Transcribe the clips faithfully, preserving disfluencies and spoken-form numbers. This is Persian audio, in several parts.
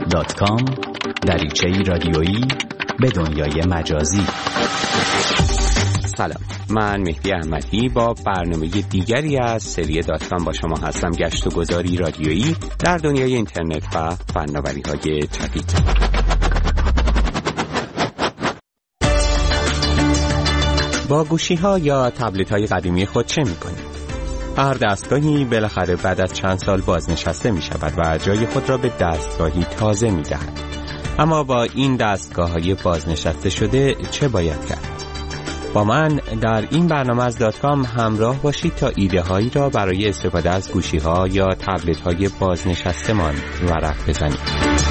دات کام دریچه‌ای رادیویی به دنیای مجازی. سلام، من مهدی احمدی با برنامه دیگری از سری دات کام با شما هستم. گشت و گذاری رادیویی در دنیای اینترنت و فناوری‌های جدید. با گوشی‌ها یا تبلت‌های قدیمی خود چه می‌کنید؟ هر دستگاهی بالاخره بعد از چند سال بازنشسته می‌شود و جای خود را به دستگاهی تازه می‌دهد. اما با این دستگاه‌های بازنشسته شده چه باید کرد؟ با من در این برنامه از دات کام همراه باشید تا ایده هایی را برای استفاده از گوشی ها یا تبلت های بازنشسته مان ورق بزنید.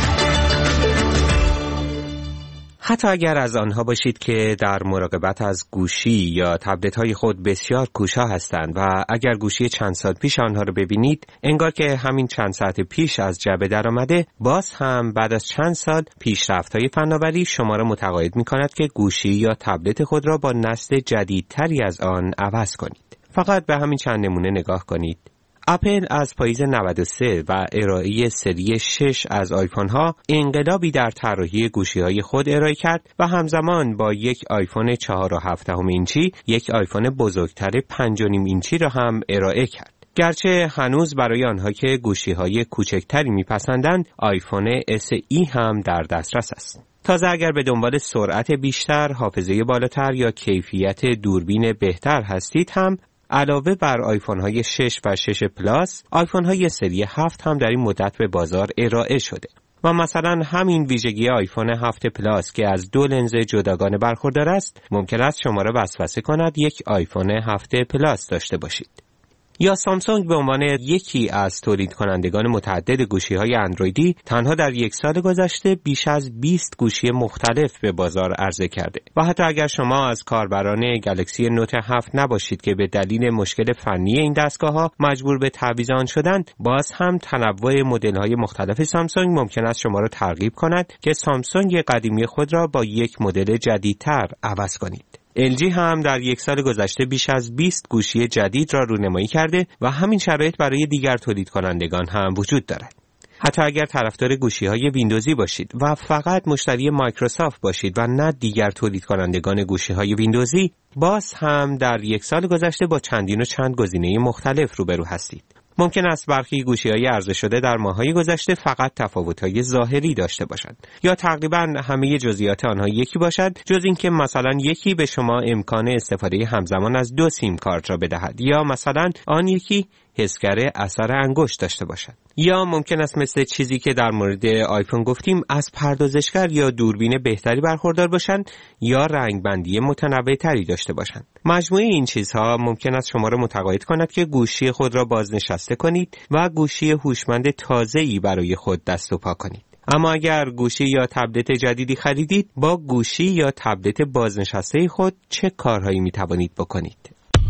حتی اگر از آنها باشید که در مراقبت از گوشی یا تبلت های خود بسیار کوشا هستند و اگر گوشی چند سال پیش آنها را ببینید انگار که همین چند ساعت پیش از جعبه در آمده، باز هم بعد از چند سال پیشرفت های فناوری شما را متقاعد می کند که گوشی یا تبلت خود را با نسل جدیدتری از آن عوض کنید. فقط به همین چند نمونه نگاه کنید. اپل از پاییز نود و سه و ارائه سری شش از آیفون ها انقلابی در طراحی گوشی های خود ارائه کرد و همزمان با یک آیفون چهار و هفت دهم اینچی یک آیفون بزرگتر پنج و نیم اینچی را هم ارائه کرد. گرچه هنوز برای آنها که گوشی های کوچکتری میپسندند آیفون اس ای هم در دسترس است. تازه اگر به دنبال سرعت بیشتر، حافظه بالاتر یا کیفیت دوربین بهتر هستید هم علاوه بر آیفون های شش و شش پلاس، آیفون های سری هفت هم در این مدت به بازار ارائه شده و مثلا همین ویژگی آیفون هفت پلاس که از دو لنز جداگانه برخوردار است ممکن است شما را وسوسه کند یک آیفون هفت پلاس داشته باشید. یا سامسونگ به عنوان یکی از تولید کنندگان متعدد گوشی‌های اندرویدی تنها در یک سال گذشته بیش از بیست گوشی مختلف به بازار عرضه کرده و حتی اگر شما از کاربران گلکسی نوت هفت نباشید که به دلیل مشکل فنی این دستگاه‌ها مجبور به تعویض آن شدند، باز هم تنوع مدل‌های مختلف سامسونگ ممکن است شما را ترغیب کند که سامسونگ قدیمی خود را با یک مدل جدیدتر عوض کنید. ال جی هم در یک سال گذشته بیش از بیست گوشی جدید را رونمایی کرده و همین شرایط برای دیگر تولید کنندگان هم وجود دارد. حتی اگر طرفدار گوشی‌های ویندوزی باشید و فقط مشتری مایکروسافت باشید و نه دیگر تولید کنندگان گوشی‌های ویندوزی، باز هم در یک سال گذشته با چندین و چند گزینه مختلف روبرو هستید. ممکن است برخی گوشی‌های عرضه شده در ماه‌های گذشته فقط تفاوت‌های ظاهری داشته باشند یا تقریباً همه جزئیات آنها یکی باشد، جز اینکه مثلا یکی به شما امکان استفاده همزمان از دو سیم کارت را بدهد یا مثلا آن یکی حسگر اثر انگشت داشته باشد. یا ممکن است مثل چیزی که در مورد آیفون گفتیم از پردازشگر یا دوربین بهتری برخوردار باشند یا رنگبندی متنوع‌تری داشته باشند. مجموعه این چیزها ممکن است شما را متقاعد کند که گوشی خود را بازنشسته کنید و گوشی هوشمند تازه‌ای برای خود دست و پا کنید. اما اگر گوشی یا تبلت جدیدی خریدید، با گوشی یا تبلت بازنشسته خود چه کارهایی می توانید بکنید؟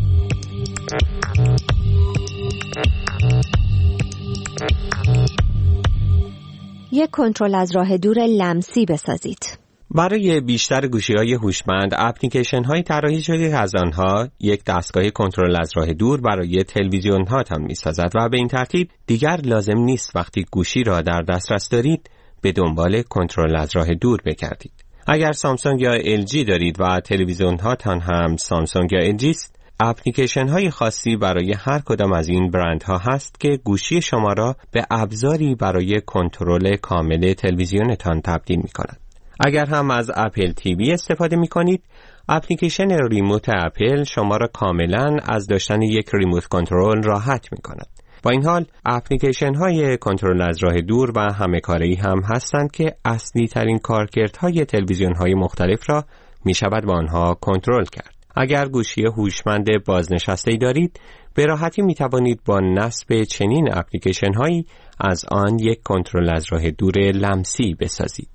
یک کنترل از راه دور لمسی بسازید. برای بیشتر گوشی‌های هوشمند اپلیکیشن‌های طراحی شده که از آنها یک دستگاه کنترل از راه دور برای تلویزیون‌ها هم می‌سازد و به این ترتیب دیگر لازم نیست وقتی گوشی را در دسترس دارید به دنبال کنترل از راه دور بگردید. اگر سامسونگ یا ال جی دارید و تلویزیون‌هاتان هم سامسونگ یا ال جی است، اپلیکیشن های خاصی برای هر کدام از این برندها هست که گوشی شما را به ابزاری برای کنترل کامل تلویزیونتان تبدیل می کند. اگر هم از اپل تیوی استفاده می کنید، اپلیکیشن ریموت اپل شما را کاملا از داشتن یک ریموت کنترل راحت می کند. با این حال اپلیکیشن های کنترل از راه دور و همه کاری هم هستند که اصلی ترین کارکردهای تلویزیون های مختلف را می شود با آنها کنترل کرد. اگر گوشی هوشمند بازنشسته‌ای دارید، به راحتی می توانید با نصب چنین اپلیکیشن هایی از آن یک کنترل از راه دور لمسی بسازید.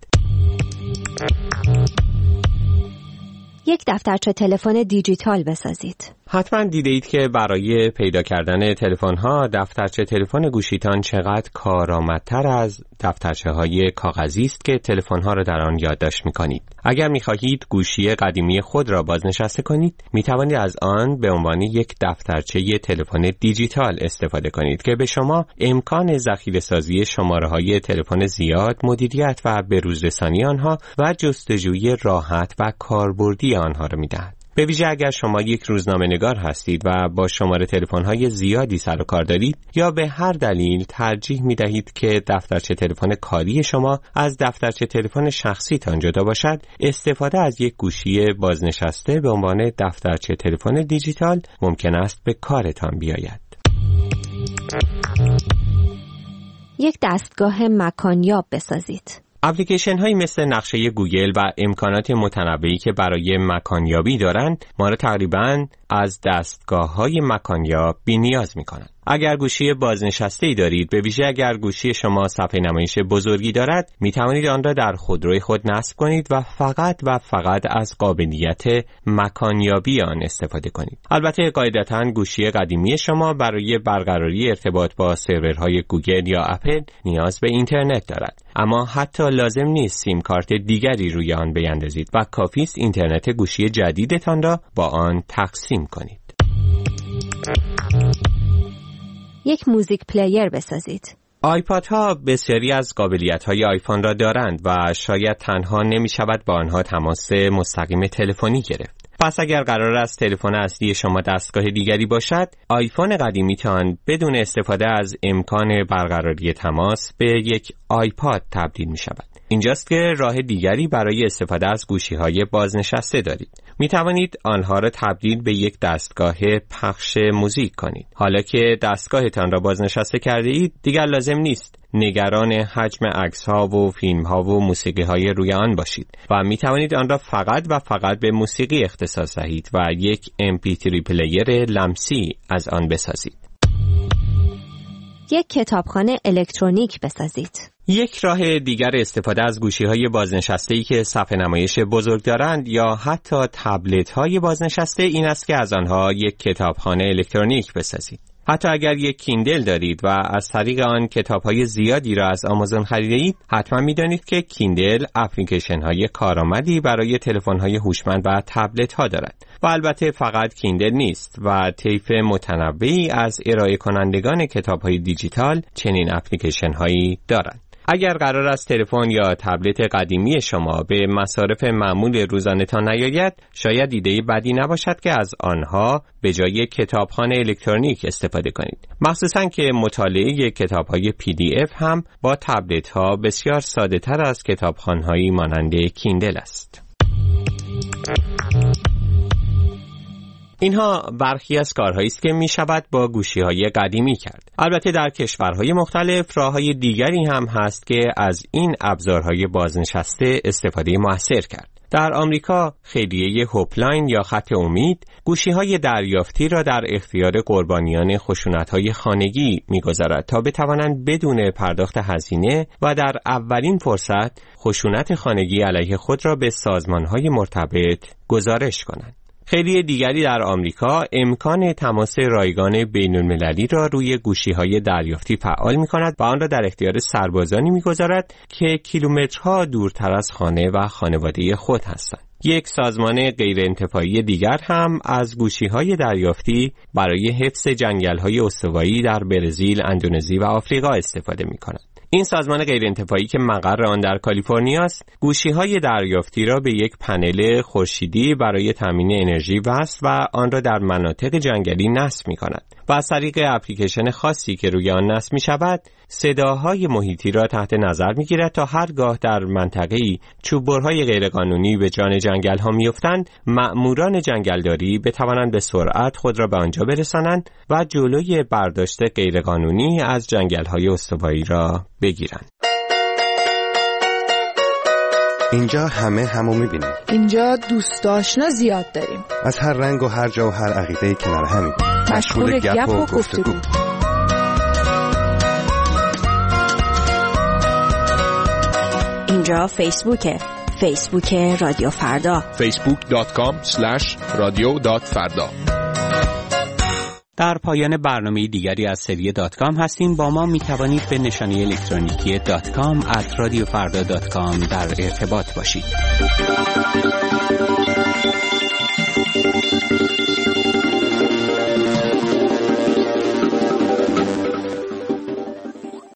یک دفترچه تلفن دیجیتال بسازید. حتما دیده اید که برای پیدا کردن تلفن‌ها دفترچه تلفن گوشیتان چقدر کارآمدتر از دفترچه‌های کاغذی است که تلفن‌ها را در آن یادداشت می‌کنید. اگر می‌خواهید گوشی قدیمی خود را بازنشسته کنید، می‌توانید از آن به عنوان یک دفترچه تلفن دیجیتال استفاده کنید که به شما امکان ذخیره‌سازی شماره‌های تلفن زیاد، مدیریت و بروزرسانی آنها و جستجوی راحت و کاربردی آنها را می‌دهد. به ویژه اگر شما یک روزنامه‌نگار هستید و با شماره تلفن‌های زیادی سر و کار دارید یا به هر دلیل ترجیح می‌دهید که دفترچه تلفن کاری شما از دفترچه تلفن شخصیتان جدا باشد، استفاده از یک گوشی بازنشسته به عنوان دفترچه تلفن دیجیتال ممکن است به کارتان بیاید. یک دستگاه مکانیاب بسازید. اپلیکیشن هایی مثل نقشه گوگل و امکانات متنوعی که برای مکانیابی دارند ما را تقریباً از دستگاه های مکانیاب بی نیاز می کنند. اگر گوشی بازنشسته‌ای دارید، به ویژه اگر گوشی شما صفحه نمایش بزرگی دارد، می توانید آن را در خودروی خود نصب کنید و فقط و فقط از قابلیت مکانیابی آن استفاده کنید. البته قاعدتاً گوشی قدیمی شما برای برقراری ارتباط با سرورهای گوگل یا اپل نیاز به اینترنت دارد، اما حتی لازم نیست سیم کارت دیگری روی آن بیندازید و کافی است اینترنت گوشی جدیدتان را با آن تقسیم کنید. یک موزیک پلیر بسازید. آیپاد ها بسیاری از قابلیت های آیفون را دارند و شاید تنها نمی شود با آنها تماس مستقیم تلفنی گرفت. پس اگر قرار است تلفن اصلی شما دستگاه دیگری باشد، آیفون قدیمیتان بدون استفاده از امکان برقراری تماس به یک آیپاد تبدیل می شود. اینجاست که راه دیگری برای استفاده از گوشی‌های بازنشسته دارید. می توانید آنها را تبدیل به یک دستگاه پخش موزیک کنید. حالا که دستگاهتان را بازنشسته کرده اید، دیگر لازم نیست نگران حجم عکس‌ها و فیلم‌ها و موسیقی‌های روی آن باشید و می توانید آن را فقط و فقط به موسیقی اختصاص دهید و یک ام پی تری پلیر لمسی از آن بسازید. یک کتابخانه الکترونیک بسازید. یک راه دیگر استفاده از گوشی‌های بازنشسته‌ای که صفحه نمایش بزرگ دارند یا حتی تبلت‌های بازنشسته این است که از آنها یک کتابخانه الکترونیک بسازید. حتی اگر یک کیندل دارید و از طریق آن کتاب‌های زیادی را از آمازون خریدید، حتما می‌دانید که کیندل اپلیکیشن‌های کارآمدی برای تلفن‌های هوشمند و تبلت‌ها دارد. و البته فقط کیندل نیست و طیف متنوعی از ارائه کنندگان کتاب‌های دیجیتال چنین اپلیکیشن‌هایی دارند. اگر قرار است تلفن یا تبلت قدیمی شما به مصارف معمول روزانه‌تان نیاید، شاید ایده بدی نباشد که از آنها به جای کتابخانه الکترونیک استفاده کنید. مخصوصاً که مطالعه کتاب‌های پی دی اف هم با تبلت‌ها بسیار ساده‌تر از کتابخانه‌هایی مانند کیندل است. اینها برخی از کارهایی است که می شود با گوشی‌های قدیمی کرد. البته در کشورهای مختلف راه‌های دیگری هم هست که از این ابزارهای بازنشسته استفاده موثر کرد. در آمریکا خیریه هوپلاین یا خط امید گوشی‌های دریافتی را در اختیار قربانیان خشونت‌های خانگی می‌گذارد تا بتوانند بدون پرداخت هزینه و در اولین فرصت خشونت خانگی علیه خود را به سازمان‌های مرتبط گزارش کنند. خیلی دیگری در آمریکا امکان تماس رایگان بین‌المللی را روی گوشی‌های دریافتی فعال می‌کند و آن را در اختیار سربازانی می‌گذارد که کیلومترها دورتر از خانه و خانواده خود هستند. یک سازمان غیرانتفاعی دیگر هم از گوشی‌های دریافتی برای حفظ جنگل‌های استوایی در برزیل، اندونزی و آفریقا استفاده می‌کند. این سازمان غیرانتفاعی که مقر آن در کالیفرنیا است، گوشی‌های دریافتی را به یک پنل خورشیدی برای تامین انرژی وصل و آن را در مناطق جنگلی نصب می‌کند و از طریق اپلیکیشن خاصی که روی آن نصب می‌شود، صداهای محیطی را تحت نظر می‌گیرد تا هرگاه در منطقه‌ای چوب‌برهای غیرقانونی به جان جنگل‌ها می‌افتند، مأموران جنگلداری بتوانند به سرعت خود را به آنجا برسانند و جلوی برداشت غیرقانونی از جنگل‌های استوایی را بگیرند. اینجا همه همو می‌بینیم. اینجا دوست آشنا زیاد داریم. از هر رنگ و هر جا و هر عقیده‌ای کنار همیم. مشغول گپ و گفتگو. اینجا فیسبوکه. فیسبوک رادیو فردا. فیسبوک دات کام اسلش رادیو دات فردا. در پایان برنامه دیگری از سری دات کام هستیم. با ما می توانید به نشانی الکترونیکی دات کام ات رادیو فردا دات کام در ارتباط باشید.